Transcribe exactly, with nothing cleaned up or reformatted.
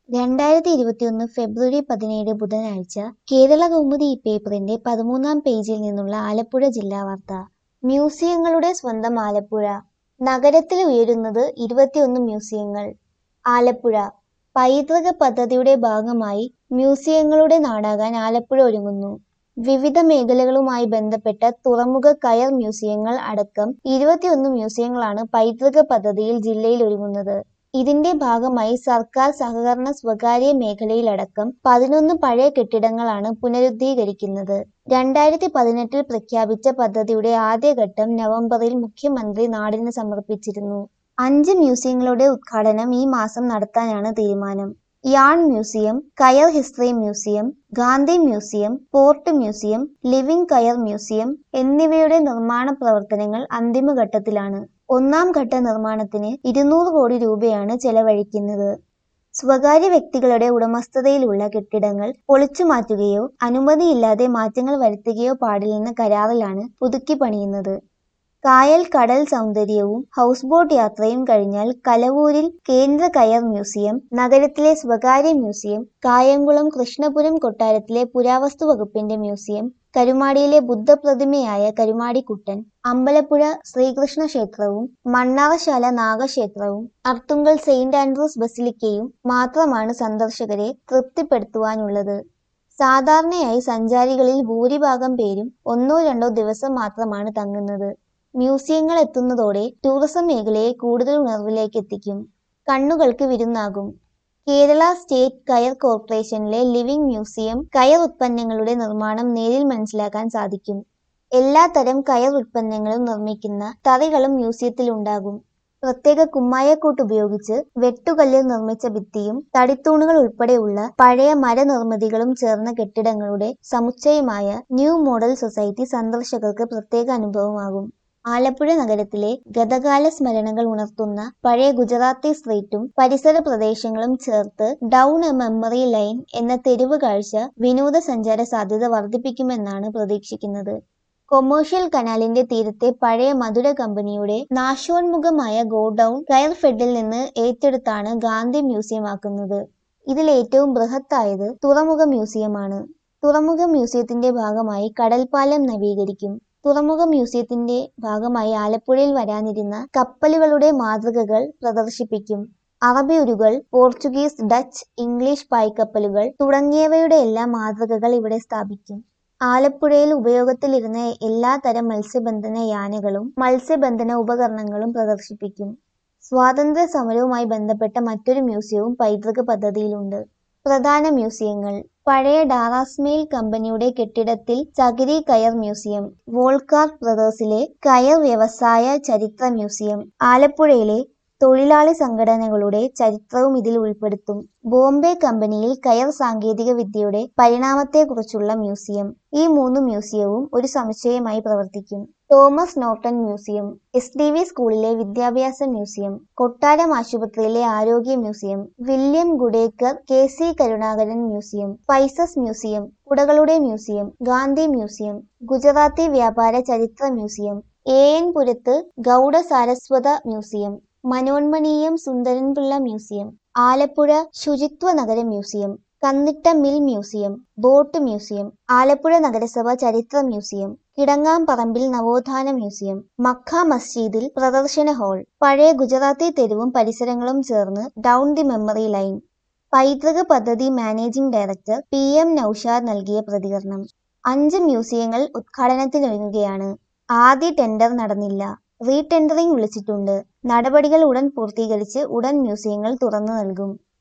രണ്ടായിരത്തി ഇരുപത്തിയൊന്ന് ഫെബ്രുവരി പതിനേഴ് ബുധനാഴ്ച കേരള കൗമുദി ഈ പേപ്പറിന്റെ പതിമൂന്നാം പേജിൽ നിന്നുള്ള ആലപ്പുഴ ജില്ലാ വാർത്ത. മ്യൂസിയങ്ങളുടെ സ്വന്തം ആലപ്പുഴ. നഗരത്തിൽ ഉയരുന്നത് ഇരുപത്തിയൊന്ന് മ്യൂസിയങ്ങൾ. ആലപ്പുഴ. പൈതൃക പദ്ധതിയുടെ ഭാഗമായി മ്യൂസിയങ്ങളുടെ നാടാകാൻ ആലപ്പുഴ ഒരുങ്ങുന്നു. വിവിധ മേഖലകളുമായി ബന്ധപ്പെട്ട തുറമുഖ കയർ മ്യൂസിയങ്ങൾ അടക്കം ഇരുപത്തിയൊന്ന് മ്യൂസിയങ്ങളാണ് പൈതൃക പദ്ധതിയിൽ ജില്ലയിൽ ഒരുങ്ങുന്നത്. ഇതിന്റെ ഭാഗമായി സർക്കാർ സഹകരണ സ്വകാര്യ മേഖലയിലടക്കം പതിനൊന്ന് പഴയ കെട്ടിടങ്ങളാണ് പുനരുദ്ധീകരിക്കുന്നത്. രണ്ടായിരത്തി പതിനെട്ടിൽ പ്രഖ്യാപിച്ച പദ്ധതിയുടെ ആദ്യഘട്ടം നവംബറിൽ മുഖ്യമന്ത്രി നാടിന് സമർപ്പിച്ചിരുന്നു. അഞ്ച് മ്യൂസിയങ്ങളുടെ ഉദ്ഘാടനം ഈ മാസം നടത്താനാണ് തീരുമാനം. Yarn museum, coir history museum, Gandhi museum, port museum, living coir museum എന്നിവയുടെ നിർമ്മാണ പ്രവർത്തനങ്ങൾ അന്തിമഘട്ടത്തിലാണ്. ഒന്നാം ഘട്ട നിർമ്മാണത്തിന് ഇരുന്നൂറ് കോടി രൂപയാണ് ചെലവഴിക്കുന്നത്. സ്വകാര്യ വ്യക്തികളുടെ ഉടമസ്ഥതയിലുള്ള കെട്ടിടങ്ങൾ പൊളിച്ചുമാറ്റുകയോ അനുമതിയില്ലാതെ മാറ്റങ്ങൾ വരുത്തുകയോ പാടില്ലെന്ന കരാറിലാണ് പുതുക്കി പണിയുന്നത്. കായൽ കടൽ സൗന്ദര്യവും ഹൗസ് ബോട്ട് യാത്രയും കഴിഞ്ഞാൽ കലവൂരിൽ കേന്ദ്ര കയർ മ്യൂസിയം, നഗരത്തിലെ സ്വകാര്യ മ്യൂസിയം, കായംകുളം കൃഷ്ണപുരം കൊട്ടാരത്തിലെ പുരാവസ്തു വകുപ്പിന്റെ മ്യൂസിയം, കരുമാടിയിലെ ബുദ്ധപ്രതിമയായ കരുമാടിക്കുട്ടൻ, അമ്പലപ്പുഴ ശ്രീകൃഷ്ണ ക്ഷേത്രവും മണ്ണാറശാല നാഗക്ഷേത്രവും അർത്തുങ്കൽ സെയിന്റ് ആൻഡ്രൂസ് ബസിലിക്കയും മാത്രമാണ് സന്ദർശകരെ തൃപ്തിപ്പെടുത്തുവാനുള്ളത്. സാധാരണയായി സഞ്ചാരികളിൽ ഭൂരിഭാഗം പേരും ഒന്നോ രണ്ടോ ദിവസം മാത്രമാണ് തങ്ങുന്നത്. മ്യൂസിയങ്ങൾ എത്തുന്നതോടെ ടൂറിസം മേഖലയെ കൂടുതൽ ഉണർവിലേക്ക് എത്തിക്കും, കണ്ണുകൾക്ക് വിരുന്നാകും. കേരള സ്റ്റേറ്റ് കയർ കോർപ്പറേഷനിലെ ലിവിംഗ് മ്യൂസിയം കയർ ഉത്പന്നങ്ങളുടെ നിർമ്മാണം നേരിൽ മനസ്സിലാക്കാൻ സാധിക്കും. എല്ലാ തരം കയർ ഉത്പന്നങ്ങളും നിർമ്മിക്കുന്ന തറികളും മ്യൂസിയത്തിലുണ്ടാകും. പ്രത്യേക കുമ്മായക്കൂട്ട് ഉപയോഗിച്ച് വെട്ടുകല്ലിൽ നിർമ്മിച്ച ഭിത്തിയും തടിത്തൂണുകൾ ഉൾപ്പെടെയുള്ള പഴയ മരനിർമ്മിതികളും ചേർന്ന കെട്ടിടങ്ങളുടെ സമുച്ചയമായ ന്യൂ മോഡൽ സൊസൈറ്റി സന്ദർശകർക്ക് പ്രത്യേക അനുഭവമാകും. ആലപ്പുഴ നഗരത്തിലെ ഗതകാല സ്മരണകൾ ഉണർത്തുന്ന പഴയ ഗുജറാത്തി സ്ട്രീറ്റും പരിസര പ്രദേശങ്ങളും ചേർത്ത് ഡൗൺ എ മെമ്മറി ലൈൻ എന്ന തെരുവ് കാഴ്ച വിനോദസഞ്ചാര സാധ്യത വർദ്ധിപ്പിക്കുമെന്നാണ് പ്രതീക്ഷിക്കുന്നത്. കൊമേഴ്ഷ്യൽ കനാലിന്റെ തീരത്തെ പഴയ മധുര കമ്പനിയുടെ നാശോന്മുഖമായ ഗോഡൌൺ കയർ ഫെഡിൽ നിന്ന് ഏറ്റെടുത്താണ് ഗാന്ധി മ്യൂസിയം ആക്കുന്നത്. ഇതിൽ ഏറ്റവും ബൃഹത്തായത് തുറമുഖ മ്യൂസിയമാണ്. തുറമുഖ മ്യൂസിയത്തിന്റെ ഭാഗമായി കടൽപ്പാലം നവീകരിക്കും. തുറമുഖ മ്യൂസിയത്തിന്റെ ഭാഗമായി ആലപ്പുഴയിൽ വരാനിരുന്ന കപ്പലുകളുടെ മാതൃകകൾ പ്രദർശിപ്പിക്കും. അറബിയുരുകൾ, പോർച്ചുഗീസ്, ഡച്ച്, ഇംഗ്ലീഷ് പായ്ക്കപ്പലുകൾ തുടങ്ങിയവയുടെ എല്ലാ മാതൃകകൾ ഇവിടെ സ്ഥാപിക്കും. ആലപ്പുഴയിൽ ഉപയോഗത്തിലിരുന്ന എല്ലാ തരം മത്സ്യബന്ധന യാനകളും മത്സ്യബന്ധന ഉപകരണങ്ങളും പ്രദർശിപ്പിക്കും. സ്വാതന്ത്ര്യ സമരവുമായി ബന്ധപ്പെട്ട മറ്റൊരു മ്യൂസിയവും പൈതൃക പദ്ധതിയിലുണ്ട്. പ്രധാന മ്യൂസിയങ്ങൾ. പഴയ ഡാറാസ്മെയിൽ കമ്പനിയുടെ കെട്ടിടത്തിൽ ചകിരി കയർ മ്യൂസിയം, വോൾക്കാർ ബ്രദേഴ്സിലെ കയർ വ്യവസായ ചരിത്ര മ്യൂസിയം, ആലപ്പുഴയിലെ തൊഴിലാളി സംഘടനകളുടെ ചരിത്രവും ഇതിൽ ഉൾപ്പെടുത്തും. ബോംബെ കമ്പനിയിൽ കയർ സാങ്കേതിക വിദ്യയുടെ പരിണാമത്തെക്കുറിച്ചുള്ള മ്യൂസിയം. ഈ മൂന്ന് മ്യൂസിയവും ഒരു സമുച്ചയമായി പ്രവർത്തിക്കും. Thomas Norton museum, S D V സ്കൂളിലെ വിദ്യാഭ്യാസ മ്യൂസിയം, കൊട്ടാരം ആശുപത്രിയിലെ ആരോഗ്യ museum, William Goodacre K C Karunakaran museum, spices museum, കുടകളുടെ മ്യൂസിയം, ഗാന്ധി മ്യൂസിയം, ഗുജറാത്തി വ്യാപാര ചരിത്ര museum, A N Purath Gauda Saraswata museum, Manonmaniyam Sundaran Pillai museum, Alappuzha ശുചിത്വ നഗര മ്യൂസിയം, കന്നിട്ട mill museum, boat museum, Alappuzha നഗരസഭ ചരിത്ര മ്യൂസിയം, കിടങ്ങാംപറമ്പിൽ നവോത്ഥാന മ്യൂസിയം, മക്ക മസ്ജിദിൽ പ്രദർശന ഹാൾ, പഴയ ഗുജറാത്തി തെരുവും പരിസരങ്ങളും ചേർന്ന് ഡൗൺ ദി മെമ്മറി ലൈൻ. പൈതൃക പദ്ധതി managing director P M Noushad നൽകിയ പ്രതികരണം. അഞ്ച് മ്യൂസിയങ്ങൾ ഉദ്ഘാടനത്തിനൊരുങ്ങുകയാണ്. ആദ്യ ടെൻഡർ നടന്നില്ല. റീ ടെൻഡറിംഗ് വിളിച്ചിട്ടുണ്ട്. നടപടികൾ ഉടൻ പൂർത്തീകരിച്ച് ഉടൻ മ്യൂസിയങ്ങൾ തുറന്നു നൽകും.